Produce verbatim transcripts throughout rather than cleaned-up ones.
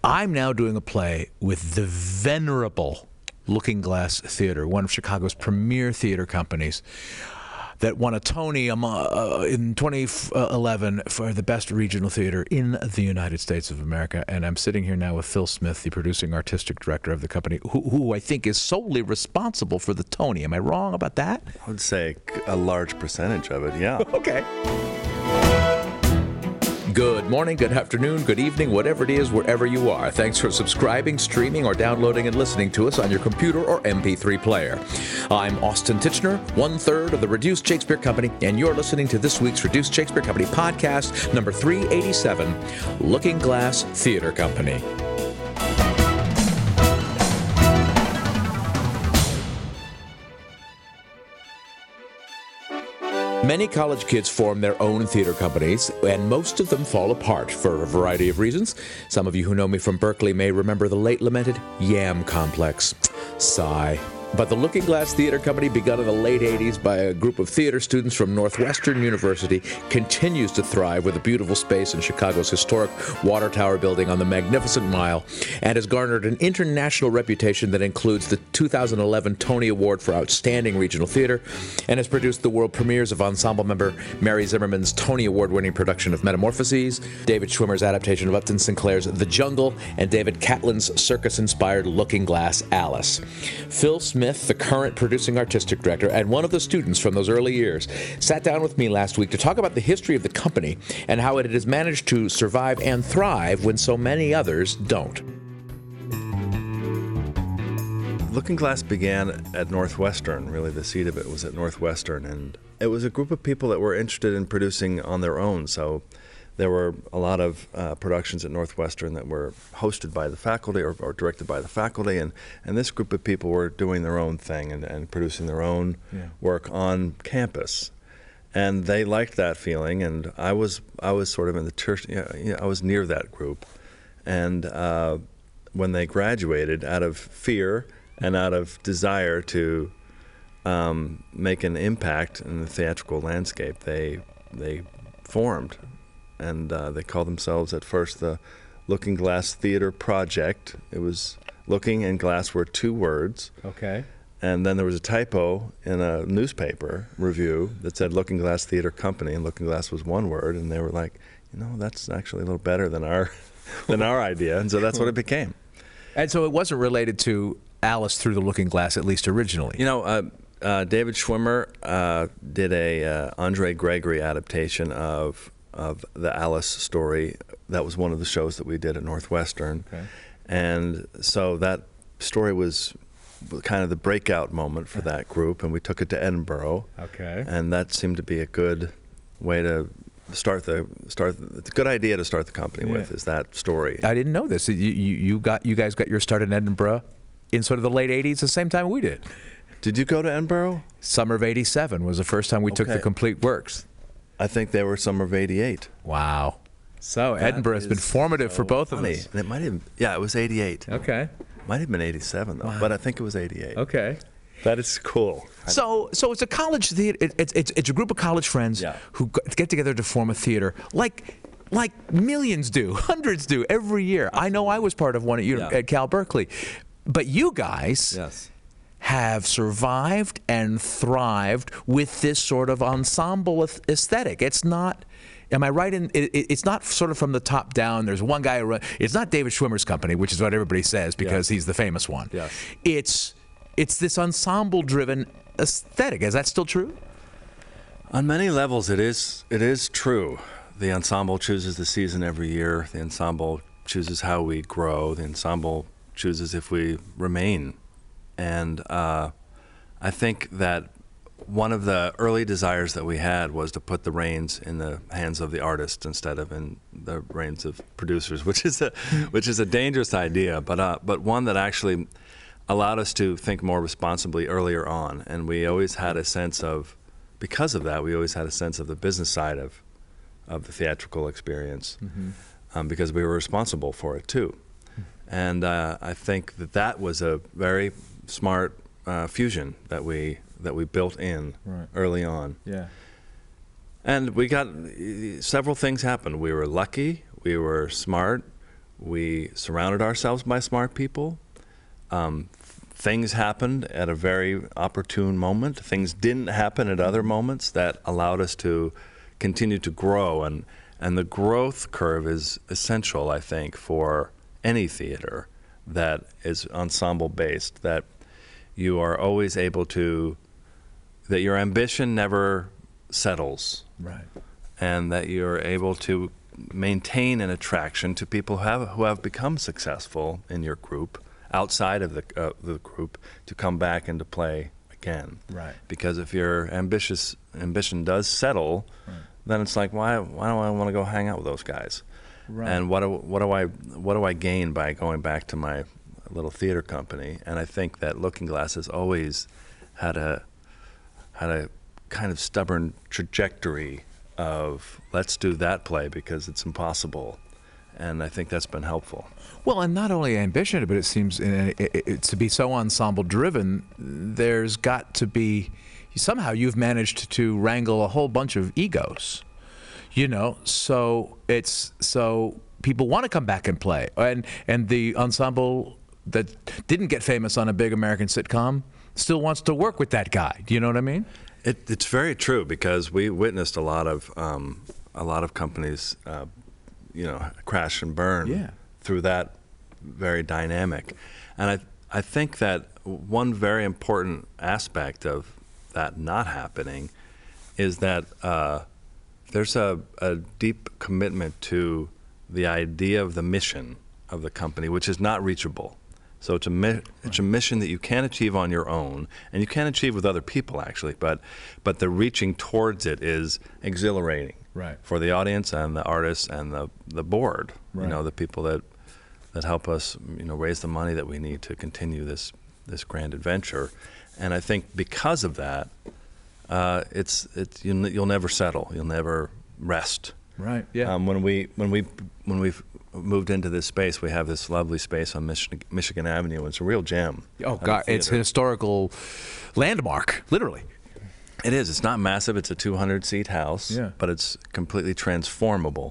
I'm now doing a play with the venerable Looking Glass Theater, one of Chicago's premier theater companies, that won a Tony um, uh, in twenty eleven for the best regional theater in the United States of America. And I'm sitting here now with Phil Smith, the producing artistic director of the company, who, who I think is solely responsible for the Tony. Am I wrong about that? I would say a large percentage of it, yeah. Okay. Good morning, good afternoon, good evening, whatever it is, wherever you are. Thanks for subscribing, streaming, or downloading and listening to us on your computer or M P three player. I'm Austin Tichenor, one-third of the Reduced Shakespeare Company, and you're listening to this week's Reduced Shakespeare Company podcast, number three eighty-seven, Looking Glass Theater Company. Many college kids form their own theater companies, and most of them fall apart for a variety of reasons. Some of you who know me from Berkeley may remember the late lamented Yam Complex. Sigh. But the Looking Glass Theater Company, begun in the late eighties by a group of theater students from Northwestern University, continues to thrive with a beautiful space in Chicago's historic Water Tower building on the Magnificent Mile, and has garnered an international reputation that includes the two thousand eleven Tony Award for Outstanding Regional Theater, and has produced the world premieres of ensemble member Mary Zimmerman's Tony Award-winning production of Metamorphoses, David Schwimmer's adaptation of Upton Sinclair's The Jungle, and David Catlin's circus-inspired Looking Glass Alice. Phil Smith, the current producing artistic director and one of the students from those early years, sat down with me last week to talk about the history of the company and how it has managed to survive and thrive when so many others don't. Looking Glass began at Northwestern. Really, the seed of it was at Northwestern, and it was a group of people that were interested in producing on their own. So there were a lot of uh, productions at Northwestern that were hosted by the faculty or, or directed by the faculty, and, and this group of people were doing their own thing and, and producing their own yeah. work on campus. And they liked that feeling, and I was I was sort of in the church, you know, you know, I was near that group. And uh, when they graduated, out of fear and out of desire to um, make an impact in the theatrical landscape, they they formed. And uh, they called themselves at first the Looking Glass Theater Project. It was looking and glass were two words. Okay. And then there was a typo in a newspaper review that said Looking Glass Theater Company, and Looking Glass was one word. And they were like, you know, that's actually a little better than our than our idea. And so that's what it became. And so it wasn't related to Alice Through the Looking Glass, at least originally. You know, uh, uh, David Schwimmer uh, did a uh, Andre Gregory adaptation of of the Alice story. That was one of the shows that we did at Northwestern. Okay. And so that story was kind of the breakout moment for that group, and we took it to Edinburgh. Okay. And that seemed to be a good way to start the start. It's a good idea to start the company yeah. with, is that story. I didn't know this. You, you you got you guys got your start in Edinburgh in sort of the late eighties, the same time we did. Did you go to Edinburgh? Summer of eighty-seven was the first time we okay. took the complete works. I think they were summer of eighty-eight. Wow. So that Edinburgh has been formative so for both funny. of us. And it might have, yeah, it was eighty-eight. Okay. Might have been eighty-seven, though, wow. but I think it was eighty-eight. Okay. That is cool. So so it's a college theater. It, it's, it's, it's a group of college friends yeah. who get together to form a theater like like millions do, hundreds do every year. I know I was part of one at, yeah. at Cal Berkeley. But you guys... Yes. have survived and thrived with this sort of ensemble aesthetic. It's not, am I right in, it, it's not sort of from the top down, there's one guy who run, it's not David Schwimmer's company, which is what everybody says because yes. he's the famous one. Yes. It's, it's this ensemble-driven aesthetic. Is that still true? On many levels, it is, it is true. The ensemble chooses the season every year. The ensemble chooses how we grow. The ensemble chooses if we remain. And uh, I think that one of the early desires that we had was to put the reins in the hands of the artist instead of in the reins of producers, which is a which is a dangerous idea, but uh, but one that actually allowed us to think more responsibly earlier on. And we always had a sense of, because of that, we always had a sense of the business side of of the theatrical experience, mm-hmm. um, because we were responsible for it too. And uh, I think that that was a very smart uh, fusion that we that we built in right. early on. Yeah. And we got several things happened. We were lucky. We were smart. we surrounded ourselves by smart people. Um, things happened at a very opportune moment. Things didn't happen at other moments that allowed us to continue to grow. And, and the growth curve is essential, I think, for any theater that is ensemble-based, that you are always able to, that your ambition never settles. Right. And that you're able to maintain an attraction to people who have, who have become successful in your group, outside of the, uh, the group, to come back and to play again. Right. Because if your ambitious ambition does settle, right. then it's like, why why do I want to go hang out with those guys? Right. And what do, what do I what do I gain by going back to my little theater company? And I think that Looking Glass has always had a had a kind of stubborn trajectory of let's do that play because it's impossible. And I think that's been helpful. Well, and not only ambition, but it seems uh, it, it, to be so ensemble-driven, there's got to be, somehow you've managed to wrangle a whole bunch of egos, you know, so it's, so people want to come back and play. And, and the ensemble that didn't get famous on a big American sitcom still wants to work with that guy. Do you know what I mean? It, it's very true, because we witnessed a lot of, um, a lot of companies uh, you know, crash and burn yeah. through that very dynamic. And I I think that one very important aspect of that not happening is that uh, there's a, a deep commitment to the idea of the mission of the company, which is not reachable. So it's a, mi- it's a mission that you can't achieve on your own, and you can achieve with other people, actually, but but the reaching towards it is exhilarating. Right. For the audience and the artists and the the board, right. you know, the people that that help us, you know, raise the money that we need to continue this this grand adventure. And I think because of that, uh, it's it's you'll, you'll never settle, you'll never rest. Right. Yeah. Um, when we when we when we've moved into this space, we have this lovely space on Michigan, Michigan Avenue. It's a real gem. Oh God, it's a historical landmark, literally. It is. It's not massive. It's a two hundred seat house, yeah. but it's completely transformable.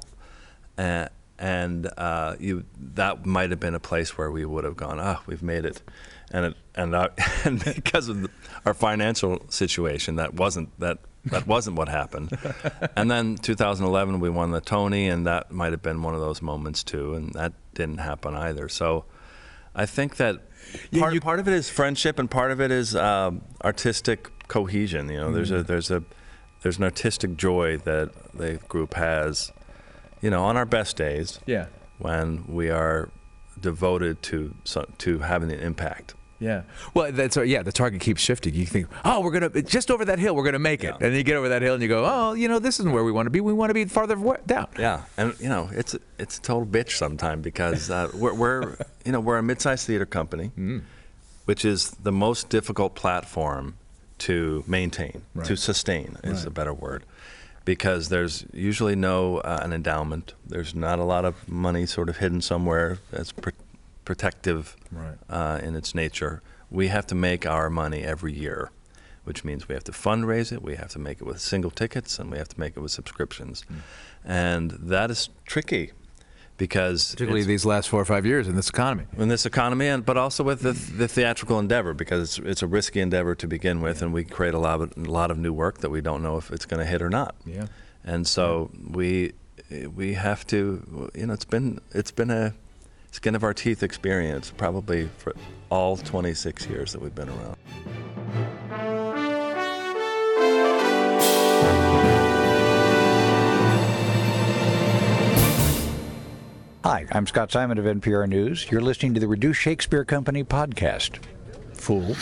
Uh, and uh, you that might have been a place where we would have gone, ah, oh, we've made it. And it, and, our, and because of the, our financial situation, that wasn't that that wasn't what happened. And then two thousand eleven, we won the Tony, and that might have been one of those moments too, and that didn't happen either. So I think that yeah, part, you, part of it is friendship, and part of it is um, artistic cohesion. You know, mm-hmm. there's a there's a there's an artistic joy that the group has, you know, on our best days. Yeah. When we are devoted to to having an impact. Yeah. Well, that's yeah. The target keeps shifting. You think, oh, we're gonna just over that hill. We're gonna make it, yeah. and then you get over that hill and you go, oh, you know, this isn't where we want to be. We want to be farther down. Yeah, and you know, it's it's a total bitch sometimes because uh, we're, we're you know we're a mid-sized theater company, mm. which is the most difficult platform to maintain, right. to sustain is right. a better word, because there's usually no uh, an endowment. There's not a lot of money sort of hidden somewhere that's pr- protective right. uh, in its nature. We have to make our money every year, which means we have to fundraise it, we have to make it with single tickets, and we have to make it with subscriptions. Mm. And that is tricky. Because particularly these last four or five years in this economy. In this economy, and but also with the, the theatrical endeavor, because it's, it's a risky endeavor to begin with, yeah. and we create a lot of a lot of new work that we don't know if it's going to hit or not. Yeah. And so yeah. we we have to, you know, it's been it's been a skin of our teeth experience probably for all twenty-six years that we've been around. Hi, I'm Scott Simon of N P R News. You're listening to the Reduced Shakespeare Company podcast. Fool.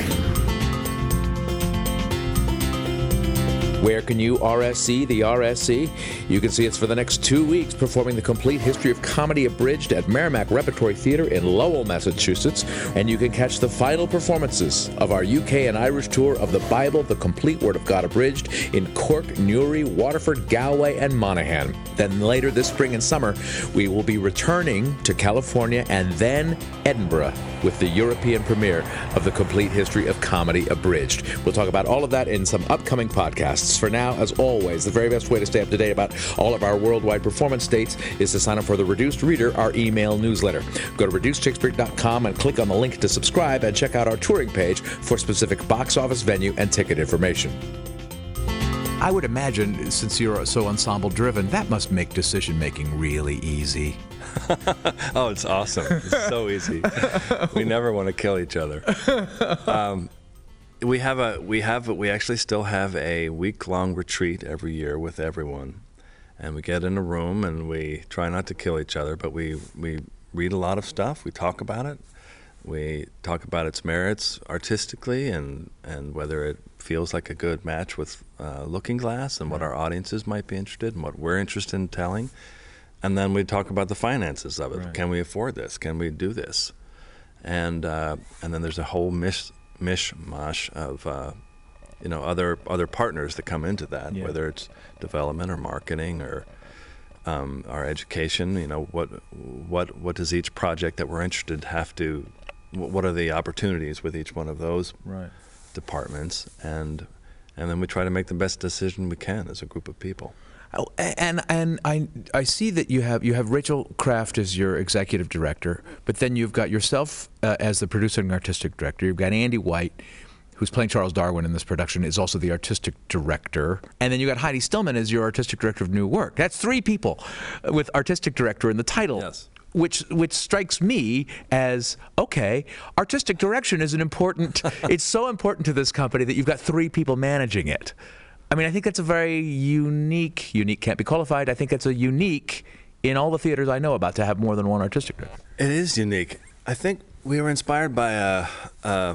Where can you R S C the R S C? You can see us for the next two weeks performing the complete history of comedy abridged at Merrimack Repertory Theater in Lowell, Massachusetts. And you can catch the final performances of our U K and Irish tour of the Bible, the Complete Word of God Abridged in Cork, Newry, Waterford, Galway, and Monaghan. Then later this spring and summer, we will be returning to California and then Edinburgh with the European premiere of the Complete History of Comedy Abridged. We'll talk about all of that in some upcoming podcasts. guests. For now, as always, the very best way to stay up to date about all of our worldwide performance dates is to sign up for the Reduced Reader, our email newsletter. Go to reduced shakespeare dot com and click on the link to subscribe, and check out our touring page for specific box office, venue, and ticket information. I would imagine, since you're so ensemble-driven, that must make decision-making really easy. Oh, it's awesome. It's so easy. We never want to kill each other. Um, we have a, we have, we actually still have a week-long retreat every year with everyone. And we get in a room and we try not to kill each other, but we, we read a lot of stuff. We talk about it. We talk about its merits artistically and, and whether it feels like a good match with uh, Looking Glass and what our audiences might be interested in, what we're interested in telling. And then we talk about the finances of it. Right. Can we afford this? Can we do this? And uh, and then there's a whole mish, mishmash of uh, you know other other partners that come into that, yeah. whether it's development or marketing or um, our education. You know what what what does each project that we're interested have to? What are the opportunities with each one of those right. departments? And and then we try to make the best decision we can as a group of people. Oh, and and I I see that you have you have Rachel Kraft as your executive director, but then you've got yourself uh, as the producer and artistic director. You've got Andy White, who's playing Charles Darwin in this production, is also the artistic director. And then you got Heidi Stillman as your artistic director of new work. That's three people with artistic director in the title. Yes. Which which strikes me as, okay, artistic direction is an important, it's so important to this company that you've got three people managing it. I mean, I think that's a very unique, unique can't be qualified, I think that's a unique in all the theaters I know about to have more than one artistic director. It is unique. I think we were inspired by uh, uh,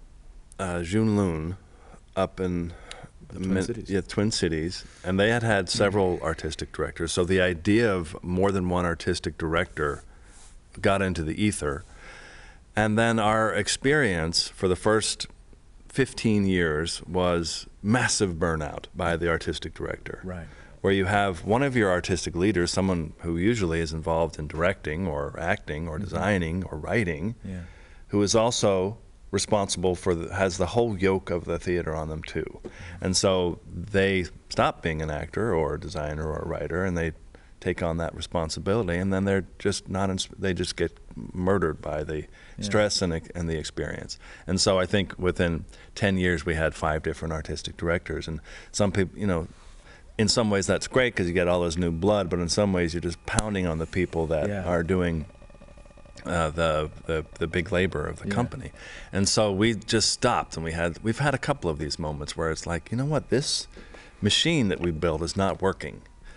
uh, June Loon up in the Twin Min- Cities. Yeah, Twin Cities, and they had had several artistic directors. So the idea of more than one artistic director got into the ether. And then our experience for the first fifteen years was massive burnout by the artistic director. Right. Where you have one of your artistic leaders, someone who usually is involved in directing or acting or designing or writing, yeah. who is also responsible for the, has the whole yoke of the theater on them too. And so they stop being an actor or a designer or a writer, and they take on that responsibility, and then they're just not ins- they just get murdered by the yeah. stress and and the experience. And so I think within ten years we had five different artistic directors, and some people, you know, in some ways that's great because you get all those new blood, but in some ways you're just pounding on the people that yeah. are doing Uh, the, the the big labor of the yeah. company. And so we just stopped, and we had we've had a couple of these moments where it's like, you know what, this machine that we built is not working,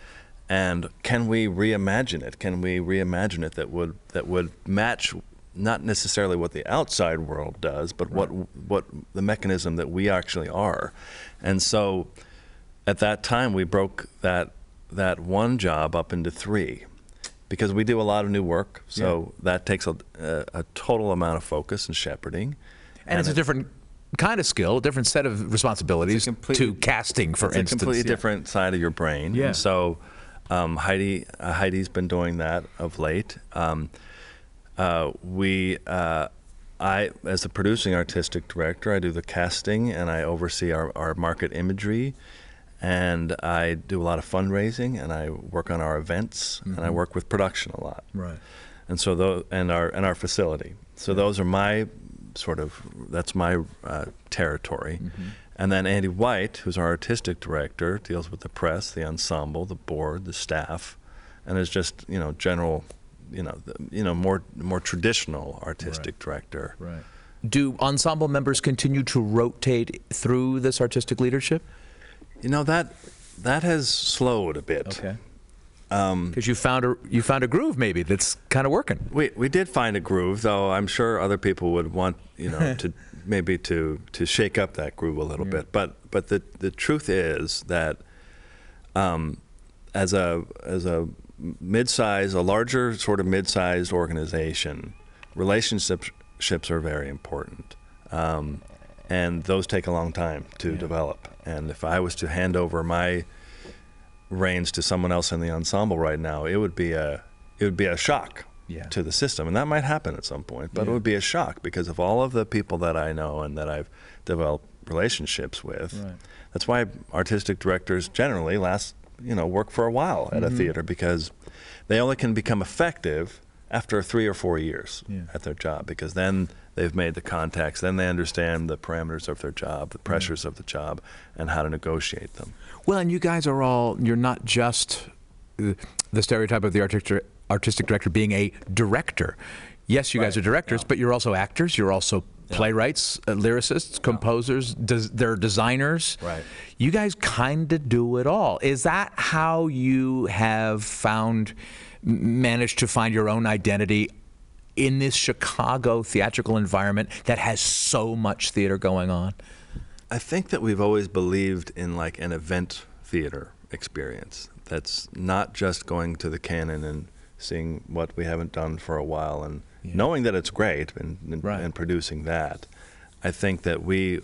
and can we reimagine it? Can we reimagine it that would that would match not necessarily what the outside world does, but right. what what the mechanism that we actually are. And so at that time we broke that that one job up into three. Because we do a lot of new work, so yeah. that takes a, a, a total amount of focus and shepherding. And, and it's it, a different kind of skill, a different set of responsibilities to casting, for it's instance. It's a completely yeah. different side of your brain. Yeah. And so um, Heidi, uh, Heidi's been doing that of late. Um, uh, we, uh, I, as a producing artistic director, I do the casting, and I oversee our, our market imagery. And I do a lot of fundraising, and I work on our events, mm-hmm. and I work with production a lot. Right. And so those, and our and our facility. So yeah. those are my sort of that's my uh, territory. Mm-hmm. And then Andy White, who's our artistic director, deals with the press, the ensemble, the board, the staff, and is just you know general, you know the, you know more more traditional artistic right. director. Right. Do ensemble members continue to rotate through this artistic leadership? You know that that has slowed a bit. Okay. Because um, you found a you found a groove maybe that's kind of working. We we did find a groove, though. I'm sure other people would want you know to maybe to to shake up that groove a little yeah. bit. But but the the truth is that um, as a as a mid-size, a larger sort of mid-sized organization, relationships are very important. Um, And those take a long time to yeah. develop. And if I was to hand over my reins to someone else in the ensemble right now, it would be a it would be a shock yeah. to the system. And that might happen at some point, but yeah. it would be a shock because of all of the people that I know and that I've developed relationships with. Right. That's why artistic directors generally last, you know, work for a while at Mm-hmm. a theater, because they only can become effective after three or four years Yeah. at their job, because then they've made the contacts, then they understand the parameters of their job, the pressures Mm. of the job, and how to negotiate them. Well, and you guys are all, you're not just uh, the stereotype of the artistic, artistic director being a director. Yes, you guys Right. are directors, Yeah. but you're also actors, you're also playwrights, uh, lyricists, composers, des- they're designers. Right. You guys kind of do it all. Is that how you have found, m- managed to find your own identity in this Chicago theatrical environment that has so much theater going on? I think that we've always believed in like an event theater experience that's not just going to the canon and seeing what we haven't done for a while and Yeah. knowing that it's great and, and, Right. and producing that. I think that we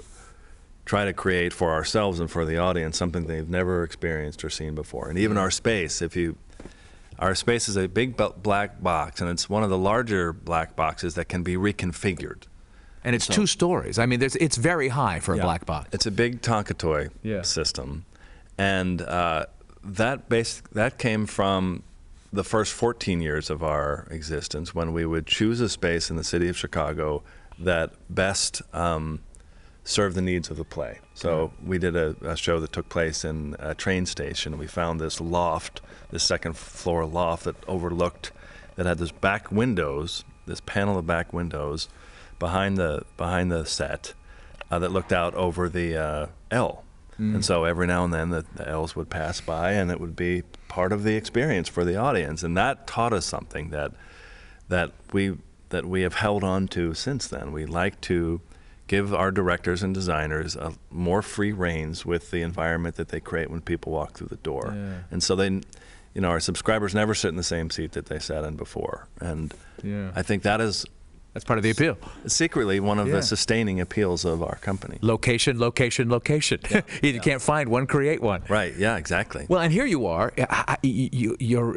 try to create for ourselves and for the audience something they've never experienced or seen before. And even our space, if you, our space is a big bu- black box, and it's one of the larger black boxes that can be reconfigured. And it's two stories. I mean, there's, it's very high for a Yeah. black box. It's a big Tonka toy Yeah. system, and uh, that base that came from the first fourteen years of our existence, when we would choose a space in the city of Chicago that best um, served the needs of the play. So we did a, a show that took place in a train station. We found this loft, this second floor loft that overlooked, that had this back windows, this panel of back windows behind the behind the set uh, that looked out over the uh, L. And so every now and then the, the L's would pass by, and it would be part of the experience for the audience. And that taught us something that that we that we have held on to since then. We like to give our directors and designers a more free reins with the environment that they create when people walk through the door. Yeah. And so they, you know, our subscribers never sit in the same seat that they sat in before. And Yeah. I think that is That's part of the appeal. secretly one of Yeah. the sustaining appeals of our company. Location, location, location. You can't find one, create one. Right, yeah, exactly. Well, and here you are. I- I- You, you're,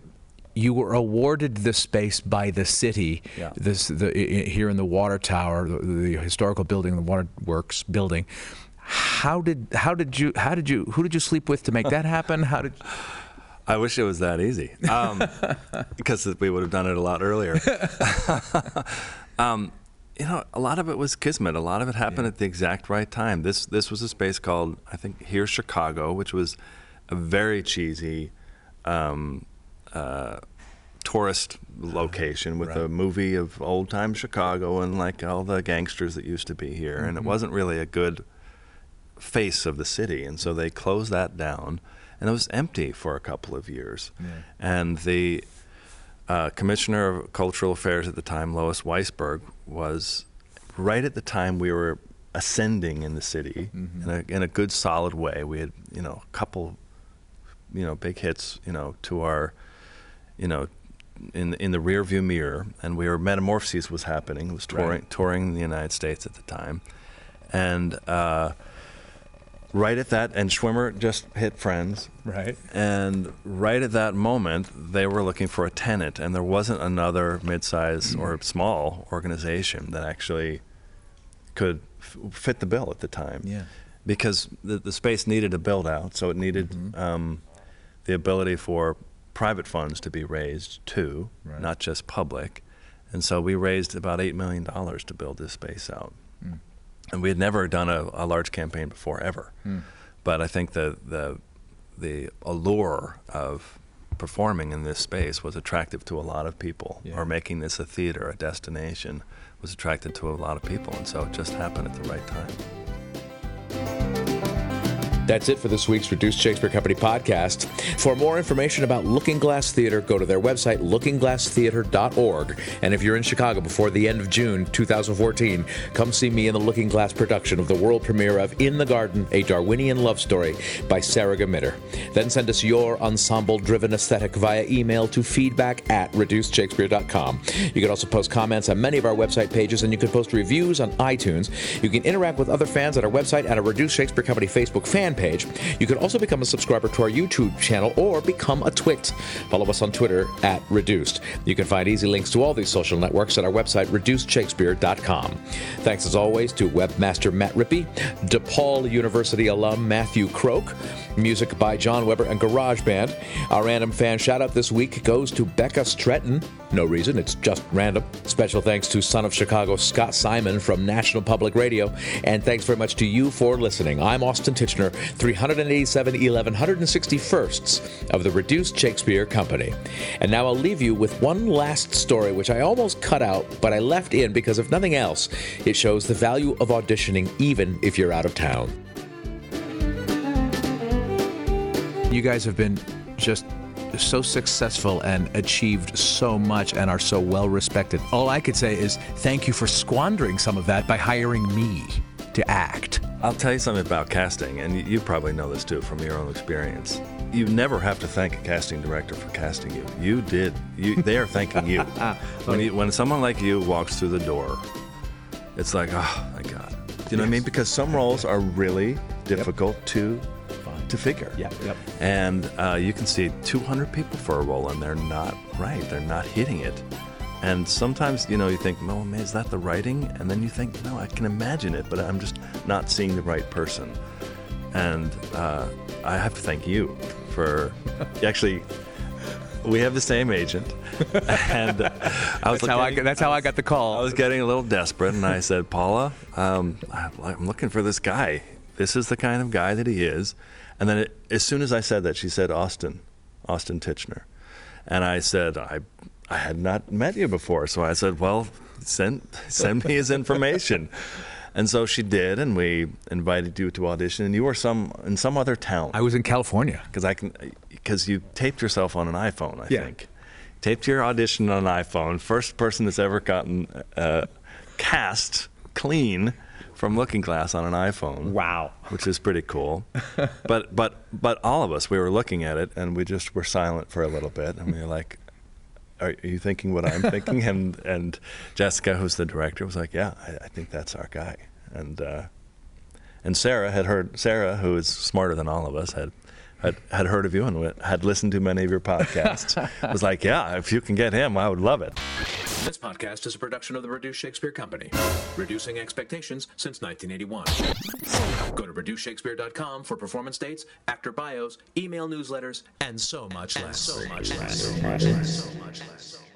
you were awarded this space by the city. Yeah. This the, i- here in the Water Tower, the, the historical building, the Waterworks building. How did how did you how did you who did you sleep with to make that happen? How did? I wish it was that easy, um, because we would have done it a lot earlier. um, you know, a lot of it was kismet. A lot of it happened Yeah. at the exact right time. This this was a space called, I think, Here's Chicago, which was a very cheesy um, uh, tourist location with Right. a movie of old time Chicago and like all the gangsters that used to be here, and it wasn't really a good face of the city, and so they closed that down, and it was empty for a couple of years. Yeah. And the uh, commissioner of cultural affairs at the time, Lois Weisberg, was right at the time we were ascending in the city in, a, in a good solid way. We had, you know, a couple, you know, big hits, you know, to our, you know, in in the rear view mirror, and we were Metamorphoses was happening. It was touring Right. touring the United States at the time, and. Uh, Right at that, and Schwimmer just hit Friends. Right. And right at that moment, they were looking for a tenant, and there wasn't another mid-size or small organization that actually could f- fit the bill at the time. Yeah. Because the, the space needed a build-out, so it needed Mm-hmm. um, the ability for private funds to be raised too, Right. not just public. And so we raised about eight million dollars to build this space out. Mm. And we had never done a, a large campaign before, ever. Mm. But I think the, the the allure of performing in this space was attractive to a lot of people, Yeah. or making this a theater, a destination, was attracted to a lot of people, and so it just happened at the right time. That's it for this week's Reduced Shakespeare Company podcast. For more information about Looking Glass Theater, go to their website, looking glass theater dot org. And if you're in Chicago before the end of June two thousand fourteen, come see me in the Looking Glass production of the world premiere of In the Garden, a Darwinian love story by Sarah Gamitter. Then send us your ensemble-driven aesthetic via email to feedback at reduced shakespeare dot com. You can also post comments on many of our website pages, and you can post reviews on iTunes. You can interact with other fans at our website and our Reduced Shakespeare Company Facebook fan fan page. You can also become a subscriber to our YouTube channel or become a twit. Follow us on Twitter at Reduced. You can find easy links to all these social networks at our website, reduced shakespeare dot com. Thanks as always to webmaster Matt Rippey, DePaul University alum Matthew Croak, music by John Weber and GarageBand. Our random fan shout-out this week goes to Becca Stretton. No reason, it's just random. Special thanks to Son of Chicago Scott Simon from National Public Radio. And thanks very much to you for listening. I'm Austin Tichenor, three eighty-seven eleven sixty-firsts of the Reduced Shakespeare Company. And now I'll leave you with one last story, which I almost cut out, but I left in because if nothing else, it shows the value of auditioning even if you're out of town. You guys have been just so successful and achieved so much and are so well respected. All I could say is thank you for squandering some of that by hiring me to act. I'll tell you something about casting, and you, you probably know this too from your own experience. You never have to thank a casting director for casting you. You did. You, they are thanking you. when you. When someone like you walks through the door, it's like, oh my God. Do you know yes. what I mean? Because some roles are really difficult yep. to to figure. Yep, yep. And uh, you can see two hundred people for a role, and they're not right. They're not hitting it. And sometimes, you know, you think, oh, man, is that the writing? And then you think, no, I can imagine it, but I'm just not seeing the right person. And uh, I have to thank you for actually. We have the same agent, and uh, I was. That's, how getting, I, that's how I got the call. I was getting a little desperate, and I said, Paula, um, I, I'm looking for this guy. This is the kind of guy that he is. And then it, as soon as I said that, she said, Austin, Austin Tichenor. And I said, I I had not met you before. So I said, well, send send me his information. And so she did, and we invited you to audition. And you were some in some other town. I was in California. Because I can, because you taped yourself on an iPhone, I yeah. think. Taped your audition on an iPhone. First person that's ever gotten uh, cast clean from Looking Glass on an iPhone. Wow. Which is pretty cool. but but but all of us, we were looking at it, and we just were silent for a little bit, and we were like, are you thinking what I'm thinking? and and Jessica, who's the director, was like, yeah, I, I think that's our guy. And uh, and Sarah had heard, Sarah, who is smarter than all of us, had had, had heard of you and had listened to many of your podcasts. Was like, yeah, if you can get him, I would love it. This podcast is a production of the Reduced Shakespeare Company, reducing expectations since nineteen eighty-one. Go to reduce shakespeare dot com for performance dates, actor bios, email newsletters, and so much less. So much less. So much less. So much less.